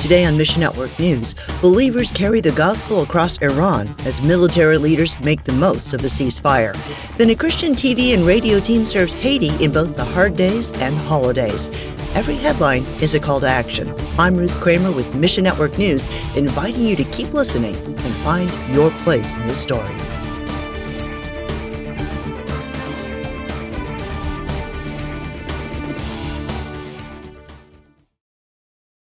Today on Mission Network News, believers carry the gospel across Iran as military leaders make the most of the ceasefire. Then a Christian TV and radio team serves Haiti in both the hard days and the holidays. Every headline is a call to action. I'm Ruth Kramer with Mission Network News, inviting you to keep listening and find your place in this story.